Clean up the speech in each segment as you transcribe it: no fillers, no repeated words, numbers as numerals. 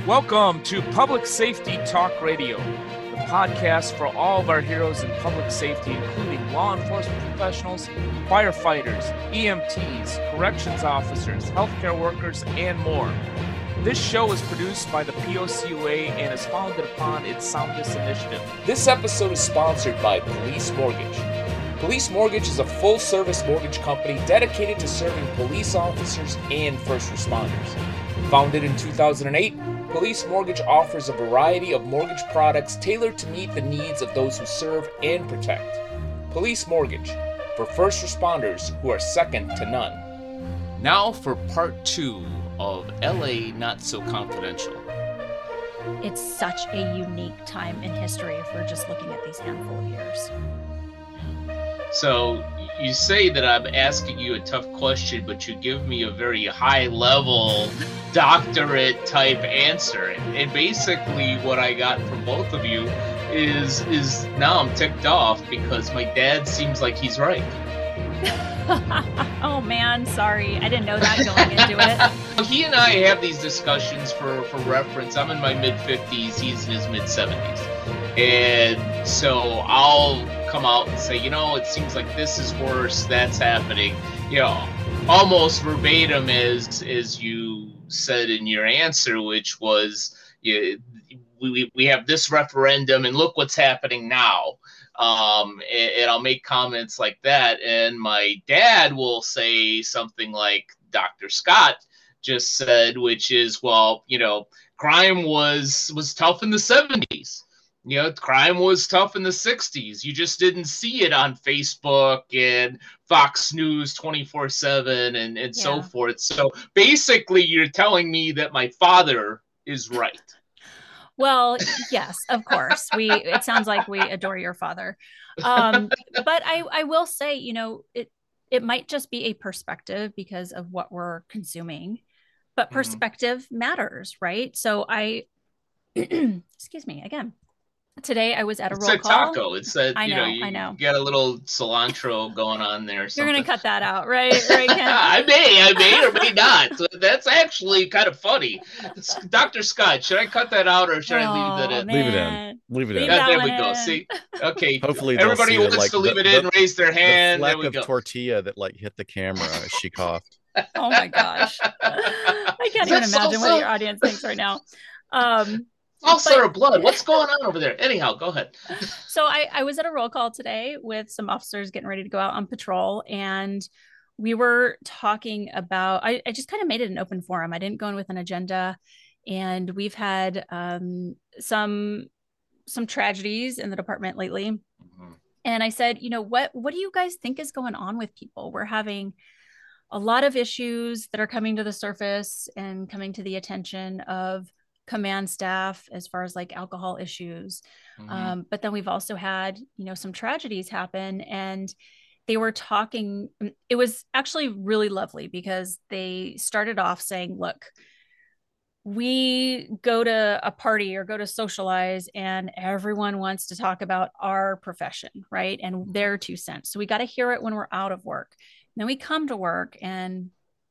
Welcome to Public Safety Talk Radio, the podcast for all of our heroes in public safety, including law enforcement professionals, firefighters, EMTs, corrections officers, healthcare workers, and more. This show is produced by the POCUA and is founded upon its Soundness initiative. This episode is sponsored by Police Mortgage. Police Mortgage is a full-service mortgage company dedicated to serving police officers and first responders. Founded in 2008, Police Mortgage offers a variety of mortgage products tailored to meet the needs of those who serve and protect. Police Mortgage, for first responders who are second to none. Now for part 2 of LA Not So Confidential. It's such a unique time in history if we're just looking at these handful of years. So you say that I'm asking you a tough question, but you give me a very high level doctorate type answer. And basically what I got from both of you is now I'm ticked off because my dad seems like he's right. Oh man, sorry. I didn't know that going into it. He and I have these discussions for reference. I'm in my mid-50s, he's in his mid-70s. And so I'll come out and say, it seems like this is worse, that's happening. Almost verbatim as you said in your answer, which was, we have this referendum and look what's happening now. And I'll make comments like that. And my dad will say something like Dr. Scott just said, which is, crime was tough in the 70s. Crime was tough in the 60s. You just didn't see it on Facebook and Fox News 24/7 and so forth. So basically, you're telling me that my father is right. Well, yes, of course. It sounds like we adore your father. But I will say, it might just be a perspective because of what we're consuming, but perspective matters, right? So excuse me, again. Today I was at a roll call. It's a taco. It's that, I know. You get a little cilantro going on there. You're going to cut that out, right? Ken? I may or may not. So that's actually kind of funny. Dr. Scott, should I cut that out or should I leave that in? Man. Leave it in. There we go. See? Okay. Hopefully everybody wants to leave it in, raise their hand. The there we fleck go. of tortilla that hit the camera as she coughed. Oh my gosh. I can't even imagine what your audience thinks right now. Ulcer of blood. What's going on over there? Anyhow, go ahead. So I was at a roll call today with some officers getting ready to go out on patrol. And we were talking about, I just kind of made it an open forum. I didn't go in with an agenda. And we've had some tragedies in the department lately. Mm-hmm. And I said, what do you guys think is going on with people? We're having a lot of issues that are coming to the surface and coming to the attention of command staff as far as like alcohol issues. Mm-hmm. But then we've also had, some tragedies happen, and they were talking. It was actually really lovely because they started off saying, look, we go to a party or go to socialize and everyone wants to talk about our profession, right? And their 2 cents. So we got to hear it when we're out of work. And then we come to work and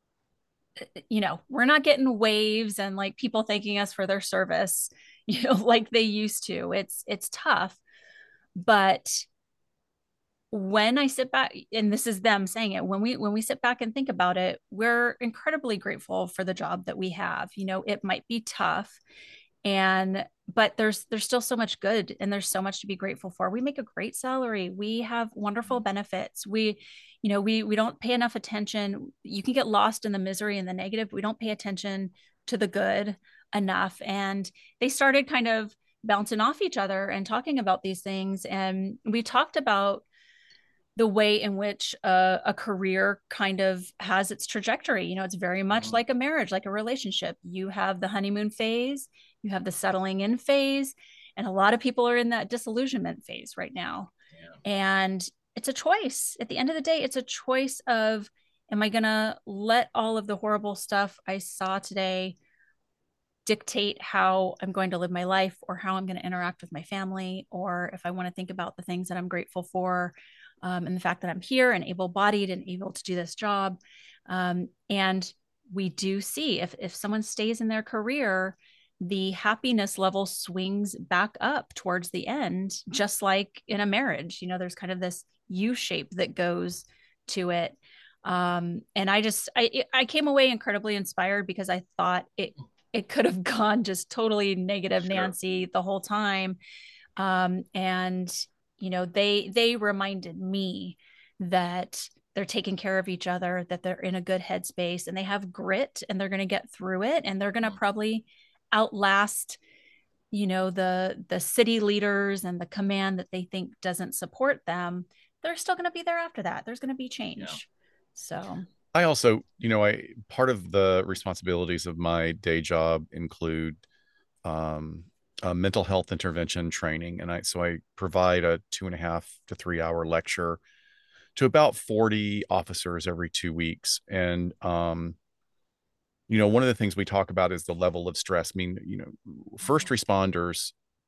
we're not getting waves and like people thanking us for their service, like they used to. It's tough. But when I sit back, and this is them saying it, when we sit back and think about it, we're incredibly grateful for the job that we have. It might be tough, but there's still so much good, and there's so much to be grateful for. We make a great salary. We have wonderful benefits. We don't pay enough attention. You can get lost in the misery and the negative. We don't pay attention to the good enough. And they started kind of bouncing off each other and talking about these things. And we talked about the way in which a career kind of has its trajectory. It's very much like a marriage, like a relationship. You have the honeymoon phase, you have the settling in phase, and a lot of people are in that disillusionment phase right now. Yeah. And it's a choice. At the end of the day, it's a choice of, am I going to let all of the horrible stuff I saw today dictate how I'm going to live my life or how I'm going to interact with my family? Or if I want to think about the things that I'm grateful for, and the fact that I'm here and able-bodied and able to do this job. And we do see if someone stays in their career, the happiness level swings back up towards the end, just like in a marriage. There's kind of this U shape that goes to it. And I came away incredibly inspired, because I thought it could have gone just totally negative, sure, Nancy, the whole time. And they reminded me that they're taking care of each other, that they're in a good headspace, and they have grit, and they're going to get through it, and they're going to probably outlast the city leaders and the command that they think doesn't support them. They're still going to be there after that. There's going to be change. Yeah. So I also, part of the responsibilities of my day job include mental health intervention training. And I provide a 2.5 to 3 hour lecture to about 40 officers every 2 weeks. And, one of the things we talk about is the level of stress. I mean, first responders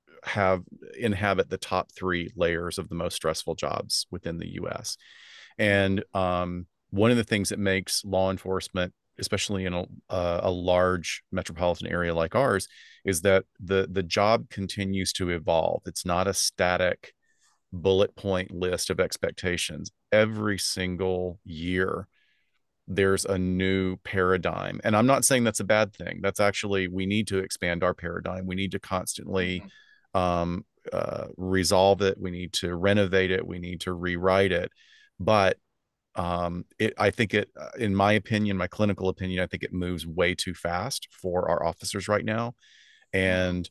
inhabit the top 3 layers of the most stressful jobs within the US. And one of the things that makes law enforcement, especially in a large metropolitan area like ours, is that the job continues to evolve. It's not a static bullet point list of expectations. Every single year, there's a new paradigm. And I'm not saying that's a bad thing. That's actually, we need to expand our paradigm. We need to constantly resolve it. We need to renovate it. We need to rewrite it. But I think in my opinion, my clinical opinion, I think it moves way too fast for our officers right now. And,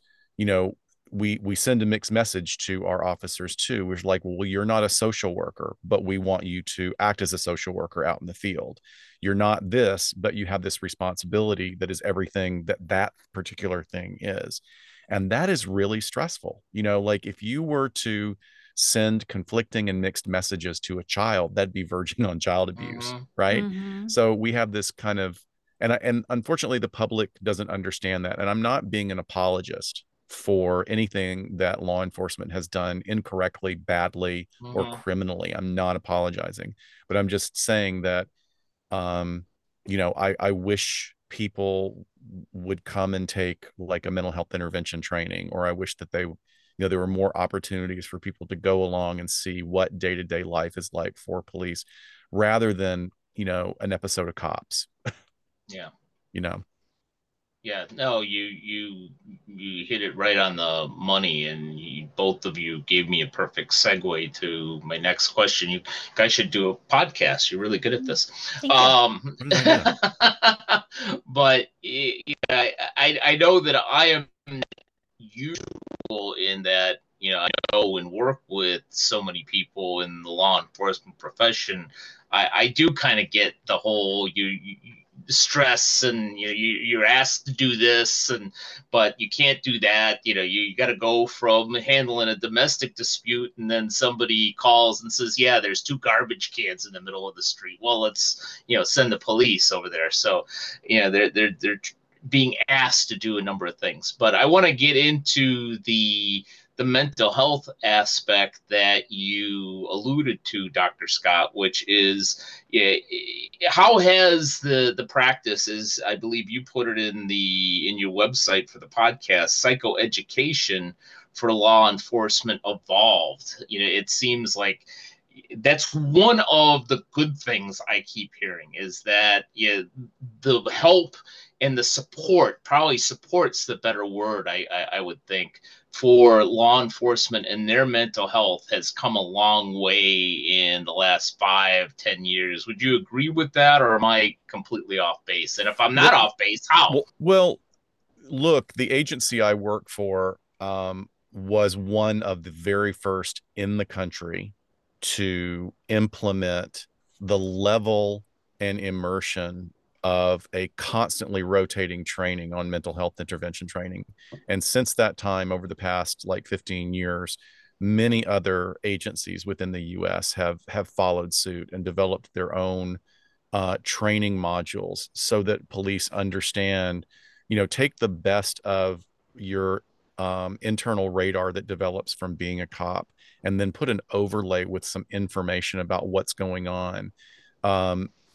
we send a mixed message to our officers too. We're like, well, you're not a social worker, but we want you to act as a social worker out in the field. You're not this, but you have this responsibility that is everything that particular thing is. And that is really stressful. Like if you were to send conflicting and mixed messages to a child, that'd be verging on child abuse, right? So we have this kind of, and unfortunately the public doesn't understand that. And I'm not being an apologist for anything that law enforcement has done incorrectly, badly, or criminally. I'm not apologizing, but I'm just saying that, I wish people would come and take like a mental health intervention training, or I wish that there were more opportunities for people to go along and see what day-to-day life is like for police, rather than, an episode of Cops. Yeah. Yeah, no, you hit it right on the money, and both of you gave me a perfect segue to my next question. You guys should do a podcast. You're really good at this. But I know that I am usual in that, I go and work with so many people in the law enforcement profession. I do kind of get the whole stress, and you're asked to do this, but you can't do that. You got to go from handling a domestic dispute, and then somebody calls and says, yeah, there's 2 garbage cans in the middle of the street. Well, let's send the police over there. So they're being asked to do a number of things. But I want to get into the mental health aspect that you alluded to, Dr. Scott, which is, how has the practice, is, I believe you put it in your website for the podcast, psychoeducation for law enforcement evolved? It seems like that's one of the good things I keep hearing, is that the help and the support, probably support's the better word, I would think, for law enforcement and their mental health has come a long way in the last 5-10 years. Would you agree with that, or am I completely off base? And if I'm not off base, how? Well, look, the agency I work for was one of the very first in the country to implement the level and immersion of a constantly rotating training on mental health intervention training. And since that time, over the past 15 years, many other agencies within the US have followed suit and developed their own training modules, so that police understand, take the best of your internal radar that develops from being a cop, and then put an overlay with some information about what's going on.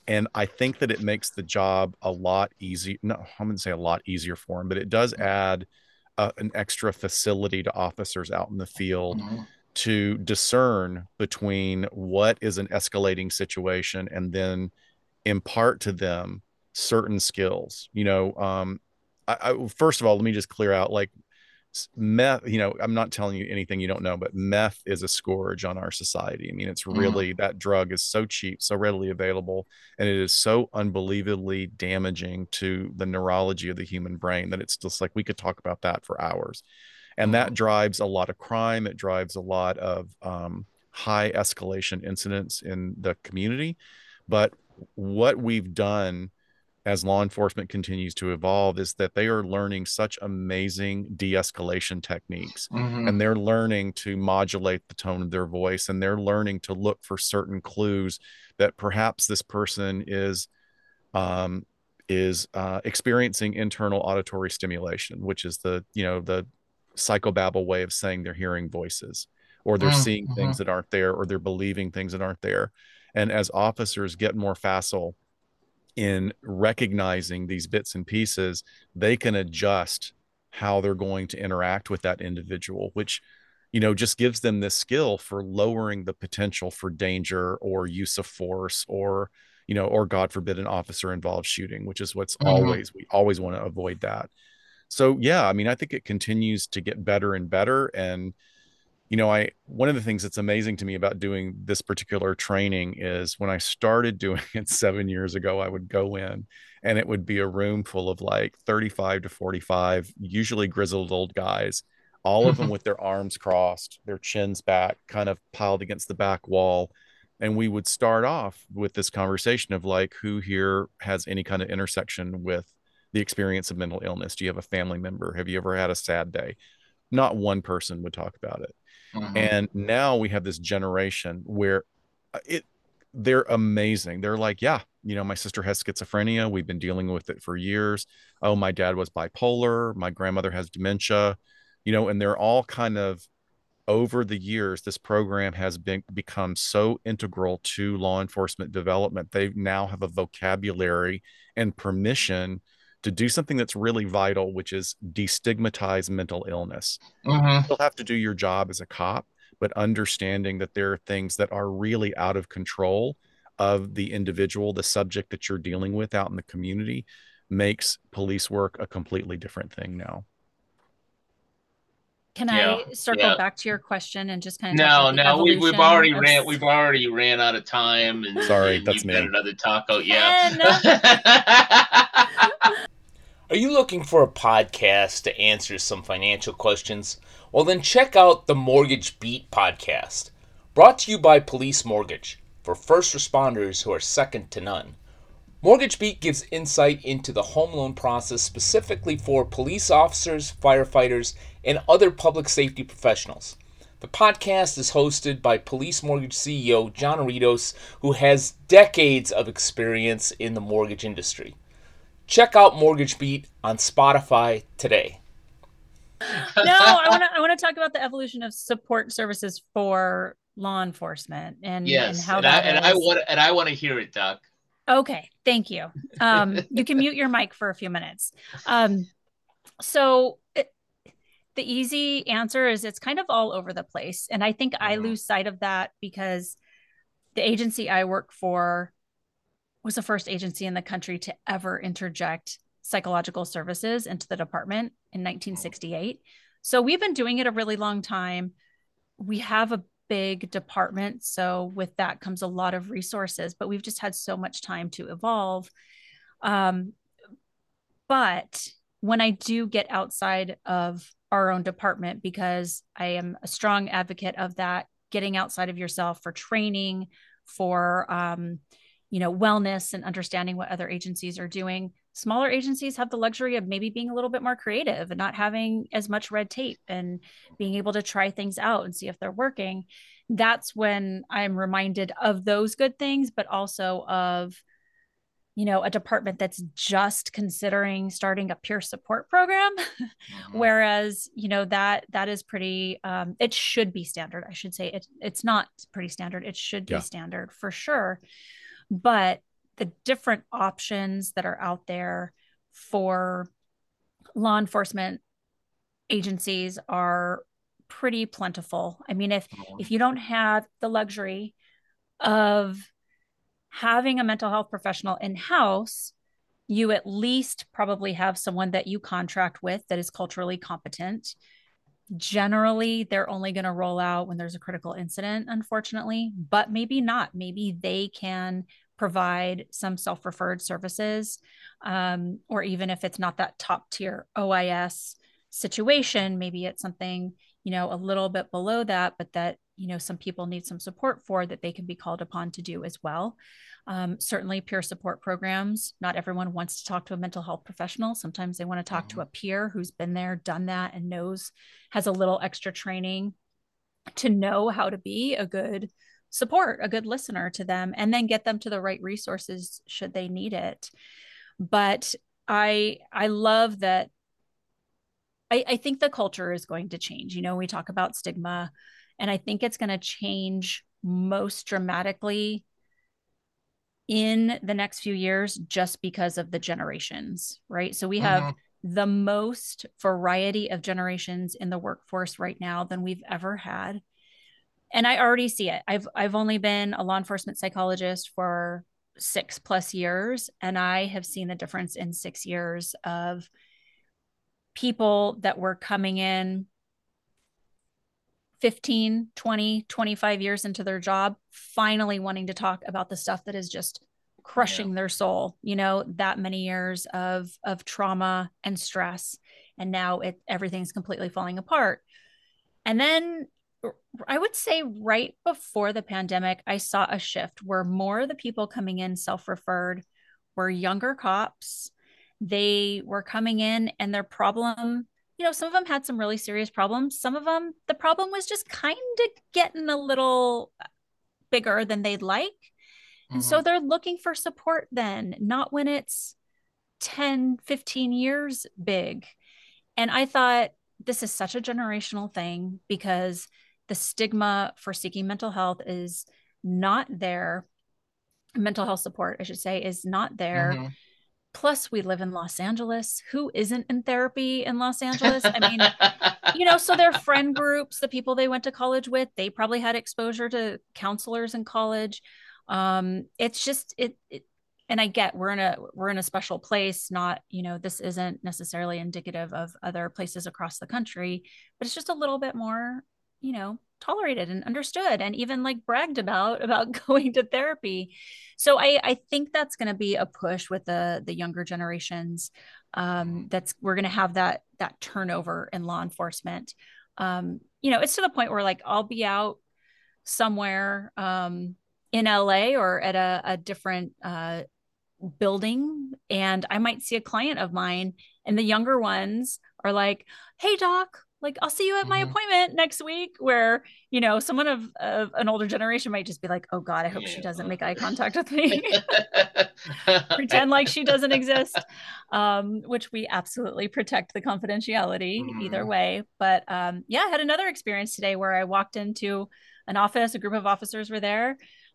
And I think that it makes the job a lot easier. No, I'm going to say a lot easier for them, but it does add an extra facility to officers out in the field to discern between what is an escalating situation and then impart to them certain skills. First of all, let me just clear out, like, meth, I'm not telling you anything you don't know, but meth is a scourge on our society. I mean, it's really, that drug is so cheap, so readily available, and it is so unbelievably damaging to the neurology of the human brain that it's just like we could talk about that for hours. And that drives a lot of crime. It drives a lot of high escalation incidents in the community. But what we've done as law enforcement continues to evolve is that they are learning such amazing de-escalation techniques, and they're learning to modulate the tone of their voice, and they're learning to look for certain clues that perhaps this person is experiencing internal auditory stimulation, which is the psychobabble way of saying they're hearing voices, or they're seeing things that aren't there, or they're believing things that aren't there. And as officers get more facile in recognizing these bits and pieces, they can adjust how they're going to interact with that individual, which just gives them this skill for lowering the potential for danger or use of force, or or God forbid an officer involved shooting, which is what's we always want to avoid that. So yeah, I mean, I think it continues to get better and better. And one of the things that's amazing to me about doing this particular training is when I started doing it 7 years ago, I would go in and it would be a room full of like 35 to 45, usually grizzled old guys, all of them with their arms crossed, their chins back, kind of piled against the back wall. And we would start off with this conversation of like, who here has any kind of intersection with the experience of mental illness? Do you have a family member? Have you ever had a sad day? Not one person would talk about it. And now we have this generation where they're amazing. They're like, yeah, my sister has schizophrenia. We've been dealing with it for years. Oh, my dad was bipolar. My grandmother has dementia, and they're all kind of, over the years, this program has become so integral to law enforcement development. They now have a vocabulary and permission to do something that's really vital, which is destigmatize mental illness. You still have to do your job as a cop, but understanding that there are things that are really out of control of the individual, the subject that you're dealing with out in the community, makes police work a completely different thing now. Can I circle back to your question and just kind of talk about the evolution? We've already ran out of time, and sorry, that's me. Got another taco. Are you looking for a podcast to answer some financial questions? Well, then check out the Mortgage Beat podcast, brought to you by Police Mortgage, for first responders who are second to none. Mortgage Beat gives insight into the home loan process specifically for police officers, firefighters, and other public safety professionals. The podcast is hosted by Police Mortgage CEO John Aritos, who has decades of experience in the mortgage industry. Check out Mortgage Beat on Spotify today. I want to talk about the evolution of support services for law enforcement and how I want to hear it, Doc. Okay, thank you. You can mute your mic for a few minutes. The easy answer is it's kind of all over the place, and I think I lose sight of that because the agency I work for was the first agency in the country to ever interject psychological services into the department in 1968. So we've been doing it a really long time. We have a big department, so with that comes a lot of resources, but we've just had so much time to evolve. But when I do get outside of our own department, because I am a strong advocate of that, getting outside of yourself for training, for wellness and understanding what other agencies are doing. Smaller agencies have the luxury of maybe being a little bit more creative and not having as much red tape and being able to try things out and see if they're working. That's when I'm reminded of those good things, but also of, a department that's just considering starting a peer support program. Whereas, that is pretty, it should be standard. I should say it's not pretty standard. It should be standard for sure. But the different options that are out there for law enforcement agencies are pretty plentiful. I mean, if you don't have the luxury of having a mental health professional in-house, you at least probably have someone that you contract with that is culturally competent. Generally, they're only going to roll out when there's a critical incident, unfortunately, but maybe not. Maybe they can provide some self-referred services, or even if it's not that top tier OIS situation, maybe it's something, a little bit below that, but that, some people need some support for, that they can be called upon to do as well. Certainly peer support programs. Not everyone wants to talk to a mental health professional. Sometimes they want to talk to a peer who's been there, done that, and has a little extra training to know how to be a good support, a good listener to them, and then get them to the right resources should they need it. But I love that. I think the culture is going to change. We talk about stigma, and I think it's going to change most dramatically in the next few years just because of the generations, right? So we have the most variety of generations in the workforce right now than we've ever had. And I already see it. I've only been a law enforcement psychologist for 6+ years, and I have seen the difference in 6 years of people that were coming in 15, 20, 25 years into their job, finally wanting to talk about the stuff that is just crushing their soul, that many years of trauma and stress. And now everything's completely falling apart. And then I would say right before the pandemic, I saw a shift where more of the people coming in self-referred were younger cops. They were coming in and their problem, some of them had some really serious problems. Some of them, the problem was just kind of getting a little bigger than they'd like. And so they're looking for support then, not when it's 10, 15 years big. And I thought this is such a generational thing because the stigma for seeking mental health is not there. Mental health support, I should say, is not there. Plus, we live in Los Angeles. Who isn't in therapy in Los Angeles? I mean, so their friend groups, the people they went to college with, they probably had exposure to counselors in college. It's just and I get we're in a special place. Not, this isn't necessarily indicative of other places across the country, but it's just a little bit more, tolerated and understood, and even like bragged about going to therapy. So I think that's going to be a push with the younger generations. We're going to have that turnover in law enforcement. It's to the point where like I'll be out somewhere in LA or at a different building, and I might see a client of mine, and the younger ones are like, "Hey, doc, like I'll see you at my appointment next week," where, someone of an older generation might just be like, "Oh God, I hope she doesn't make eye contact with me." Pretend like she doesn't exist, which we absolutely protect the confidentiality either way. But I had another experience today where I walked into an office, a group of officers were there.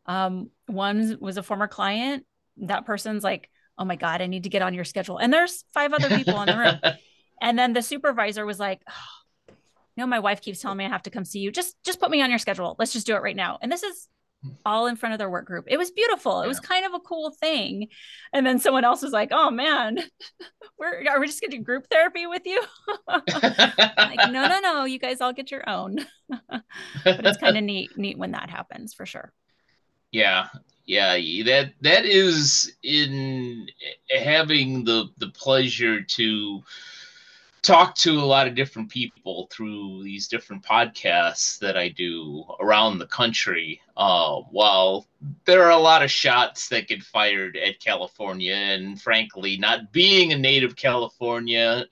One was a former client. That person's like, "Oh my God, I need to get on your schedule." And there's 5 other people in the room. And then the supervisor was like, "My wife keeps telling me I have to come see you. Just put me on your schedule. Let's just do it right now." And this is all in front of their work group. It was beautiful. It was kind of a cool thing. And then someone else was like, "Oh man, are we just going to do group therapy with you?" Like, no, you guys all get your own. But it's kind of neat when that happens, for sure. Yeah. That is, in having the pleasure to talk to a lot of different people through these different podcasts that I do around the country. While there are a lot of shots that get fired at California, and frankly, not being a native Californian,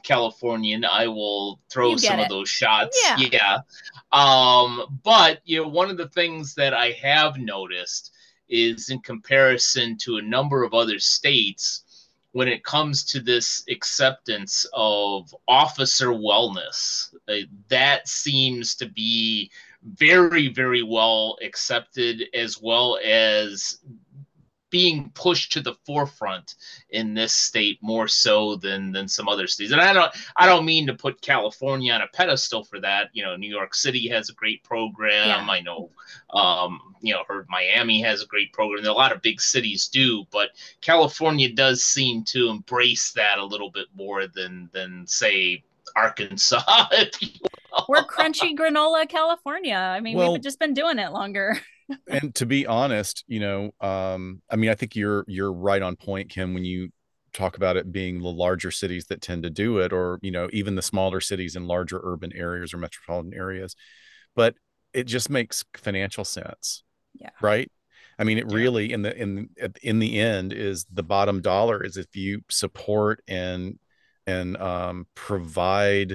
I will throw some of those shots. Yeah. But one of the things that I have noticed is, in comparison to a number of other states, when it comes to this acceptance of officer wellness, that seems to be very, very well accepted, as well as being pushed to the forefront in this state more so than some other states. And I don't mean to put California on a pedestal for that. You know, New York City has a great program. Yeah. I know, heard Miami has a great program. A lot of big cities do, but California does seem to embrace that a little bit more than say Arkansas. We're crunchy granola, California. I mean, we've just been doing it longer. And to be honest, I mean, I think you're right on point, Kim, when you talk about it being the larger cities that tend to do it, or, even the smaller cities in larger urban areas or metropolitan areas. But it just makes financial sense. Yeah. Right. I mean, it really, in the end, is the bottom dollar is if you support and provide,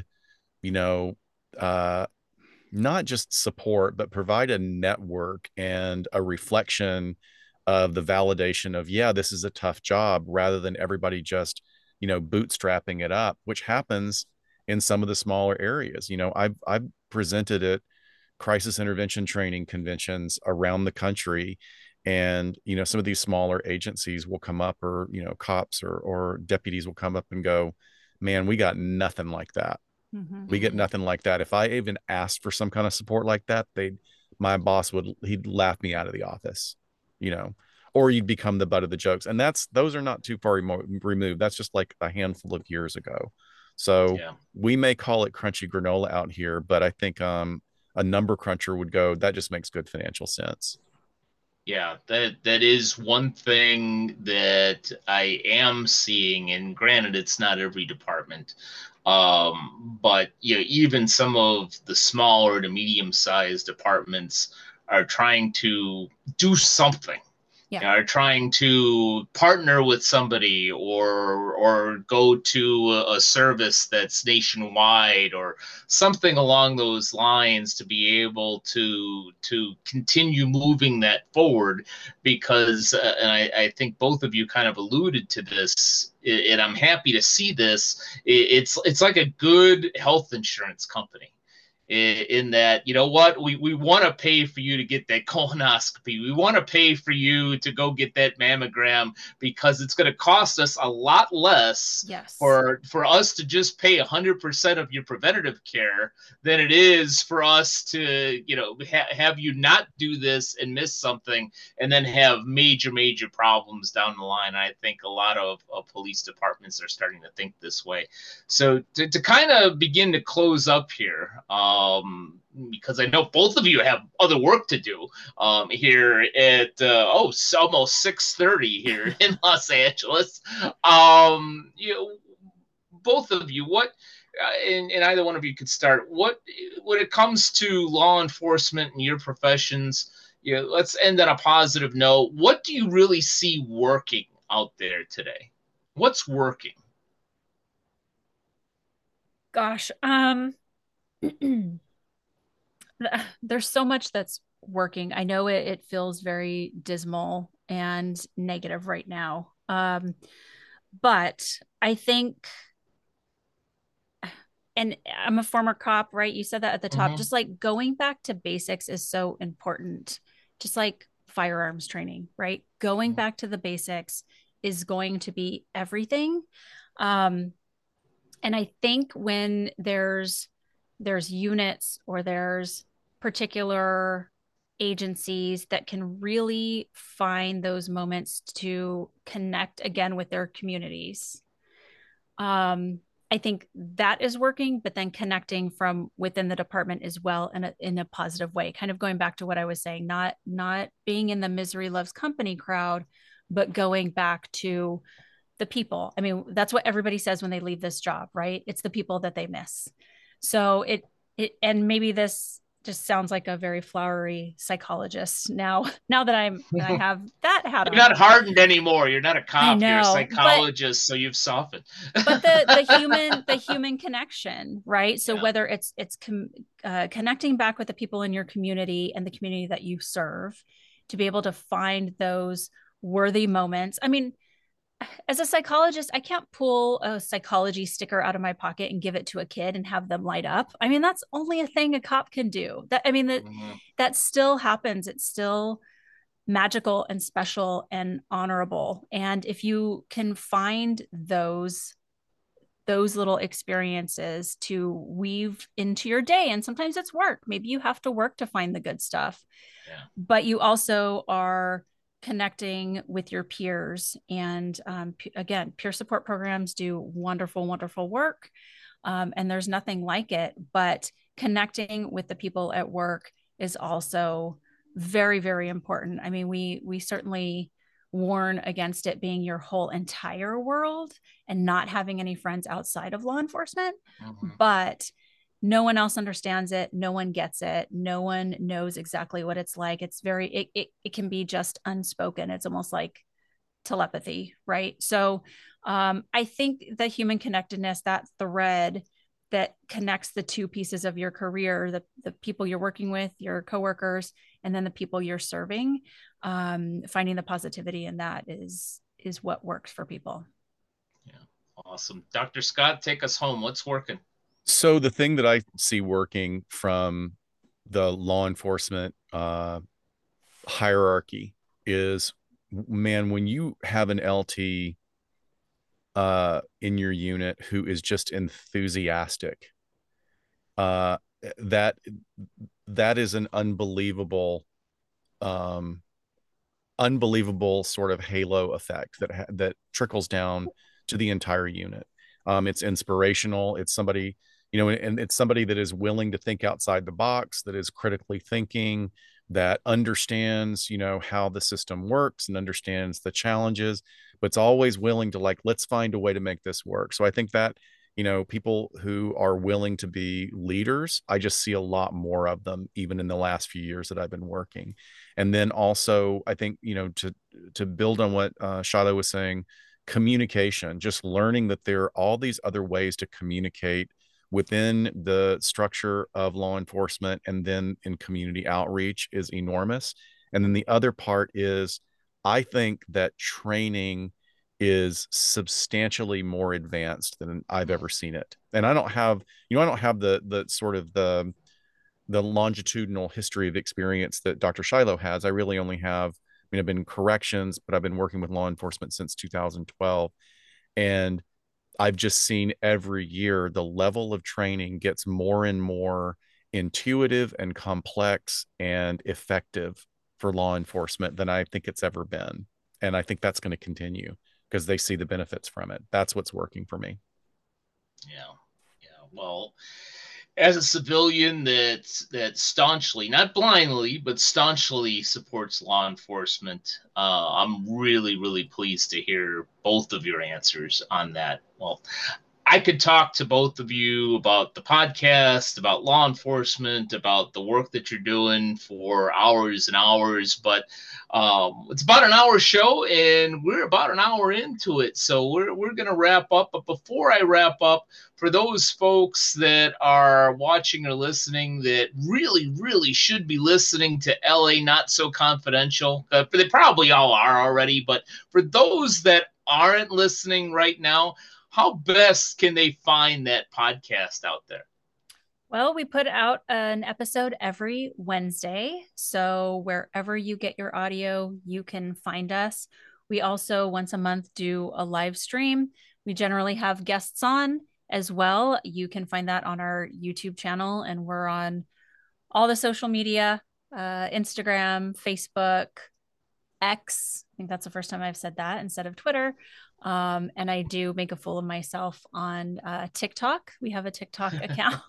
not just support, but provide a network and a reflection of the validation of, yeah, this is a tough job, rather than everybody just, bootstrapping it up, which happens in some of the smaller areas. I've presented at crisis intervention training conventions around the country, and some of these smaller agencies will come up, or cops or deputies will come up and go, man, we got nothing like that. We get nothing like that. If I even asked for some kind of support like that, my boss he'd laugh me out of the office, or you'd become the butt of the jokes. And those are not too far removed. That's just like a handful of years ago. So we may call it crunchy granola out here, but I think a number cruncher would go, that just makes good financial sense. Yeah, that is one thing that I am seeing, and granted, it's not every department, but even some of the smaller to medium-sized departments are trying to do something. Yeah. Are trying to partner with somebody or go to a service that's nationwide or something along those lines to be able to continue moving that forward, because and I think both of you kind of alluded to this, and I'm happy to see this. It's like a good health insurance company, in that, we want to pay for you to get that colonoscopy. We want to pay for you to go get that mammogram, because it's going to cost us a lot less for us to just pay 100% of your preventative care than it is for us to, have you not do this and miss something and then have major problems down the line. I think a lot of police departments are starting to think this way. So to kind of begin to close up here, because I know both of you have other work to do here at almost 6:30 here in Los Angeles. Both of you, what and either one of you could start. What, when it comes to law enforcement and your professions, let's end on a positive note. What do you really see working out there today? What's working? Gosh, there's so much that's working. I know it feels very dismal and negative right now. But I think, and I'm a former cop, right? You said that at the top, just like going back to basics is so important. Just like firearms training, right? Going back to the basics is going to be everything. And I think when there's units or there's particular agencies that can really find those moments to connect again with their communities, I think that is working, but then connecting from within the department as well in a positive way, kind of going back to what I was saying, not being in the misery loves company crowd, but going back to the people. I mean, that's what everybody says when they leave this job, right? It's the people that they miss. So and maybe this just sounds like a very flowery psychologist now that I have that hat on. You're not hardened anymore. You're not a cop. You're a psychologist, so you've softened. But the human connection, right? So whether it's connecting back with the people in your community and the community that you serve, to be able to find those worthy moments. I mean, as a psychologist, I can't pull a psychology sticker out of my pocket and give it to a kid and have them light up. I mean, that's only a thing a cop can do. That still happens. It's still magical and special and honorable. And if you can find those little experiences to weave into your day, and sometimes it's work, maybe you have to work to find the good stuff, but you also are connecting with your peers. And again, peer support programs do wonderful, wonderful work. And there's nothing like it, but connecting with the people at work is also very, very important. I mean, we certainly warn against it being your whole entire world and not having any friends outside of law enforcement, but no one else understands it. No one gets it. No one knows exactly what it's like. It's very, it can be just unspoken. It's almost like telepathy, right? So I think the human connectedness, that thread that connects the two pieces of your career, the people you're working with, your coworkers, and then the people you're serving, finding the positivity in that is what works for people. Yeah, awesome. Dr. Scott, take us home. What's working? So the thing that I see working from the law enforcement hierarchy is, man, when you have an LT in your unit who is just enthusiastic, that is an unbelievable sort of halo effect that trickles down to the entire unit. It's inspirational. It's somebody, and it's somebody that is willing to think outside the box, that is critically thinking, that understands, how the system works and understands the challenges, but it's always willing to, like, let's find a way to make this work. So I think that, people who are willing to be leaders, I just see a lot more of them, even in the last few years that I've been working. And then also, I think, to build on what Shiloh was saying, communication, just learning that there are all these other ways to communicate within the structure of law enforcement, and then in community outreach, is enormous. And then the other part is, I think that training is substantially more advanced than I've ever seen it. And I don't have the sort of the longitudinal history of experience that Dr. Shiloh has. I really only have, I've been in corrections, but I've been working with law enforcement since 2012. And I've just seen every year the level of training gets more and more intuitive and complex and effective for law enforcement than I think it's ever been. And I think that's going to continue because they see the benefits from it. That's what's working for me. Yeah. Well, as a civilian that staunchly, not blindly, but staunchly supports law enforcement, I'm really, really pleased to hear both of your answers on that. Well, I could talk to both of you about the podcast, about law enforcement, about the work that you're doing for hours and hours, but it's about an hour show and we're about an hour into it. So we're going to wrap up. But before I wrap up, for those folks that are watching or listening that really, really should be listening to LA Not So Confidential, they probably all are already, but for those that aren't listening right now, how best can they find that podcast out there? Well, we put out an episode every Wednesday. So wherever you get your audio, you can find us. We also once a month do a live stream. We generally have guests on as well. You can find that on our YouTube channel, and we're on all the social media, Instagram, Facebook, X. I think that's the first time I've said that instead of Twitter. And I do make a fool of myself on TikTok. We have a TikTok account.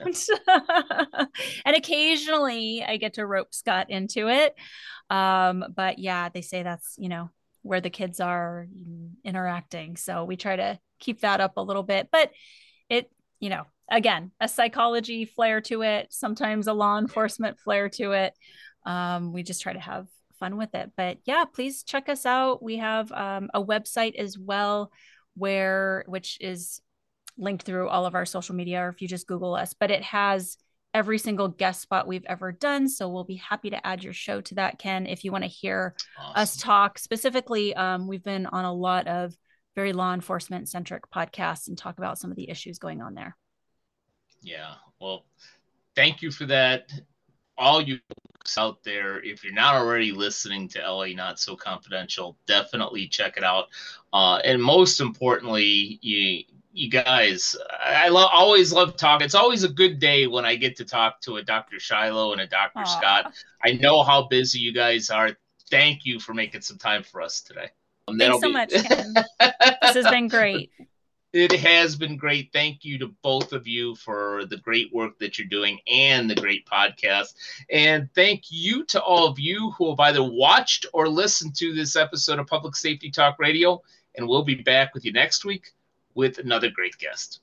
And occasionally I get to rope Scott into it. But yeah, they say that's, where the kids are interacting. So we try to keep that up a little bit. But it, again, a psychology flair to it, sometimes a law enforcement flair to it. We just try to have fun with it. But yeah, please check us out. We have a website as well, which is linked through all of our social media, or if you just Google us, but it has every single guest spot we've ever done. So we'll be happy to add your show to that, Ken, if you want to hear us talk specifically. We've been on a lot of very law enforcement centric podcasts and talk about some of the issues going on there. Yeah. Well, thank you for that. All you folks out there, if you're not already listening to LA Not So Confidential, definitely check it out. And most importantly, you guys, always love talking. It's always a good day when I get to talk to a Dr. Shiloh and a Dr. Scott. I know how busy you guys are. Thank you for making some time for us today. Thanks so much, Ken. This has been great. It has been great. Thank you to both of you for the great work that you're doing and the great podcast. And thank you to all of you who have either watched or listened to this episode of Public Safety Talk Radio. And we'll be back with you next week with another great guest.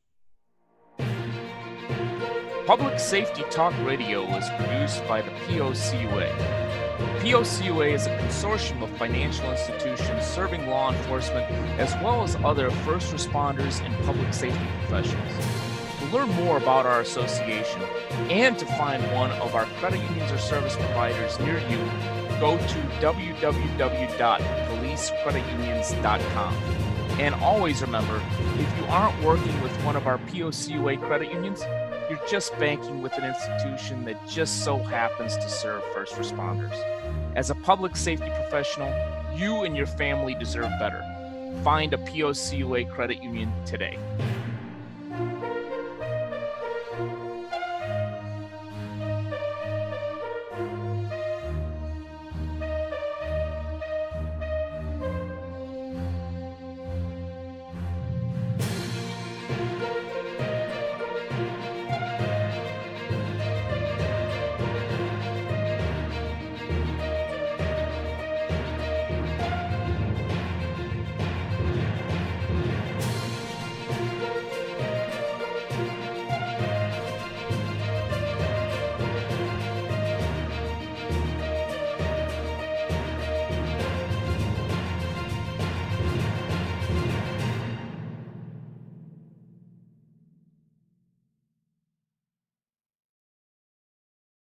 Public Safety Talk Radio is produced by the POCUA. POCUA is a consortium of financial institutions serving law enforcement as well as other first responders and public safety professionals. To learn more about our association and to find one of our credit unions or service providers near you, go to www.policecreditunions.com. And always remember, if you aren't working with one of our POCUA credit unions, you're just banking with an institution that just so happens to serve first responders. As a public safety professional, you and your family deserve better. Find a POCUA credit union today.